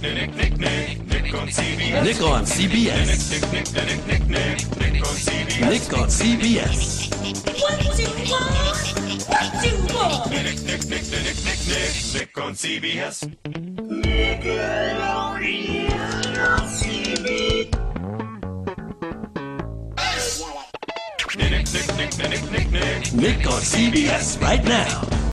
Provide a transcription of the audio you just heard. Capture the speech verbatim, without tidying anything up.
Nick on C B S. Nick on C B S. What you want? What you want? Nick on C B S. Nick on C B S right now.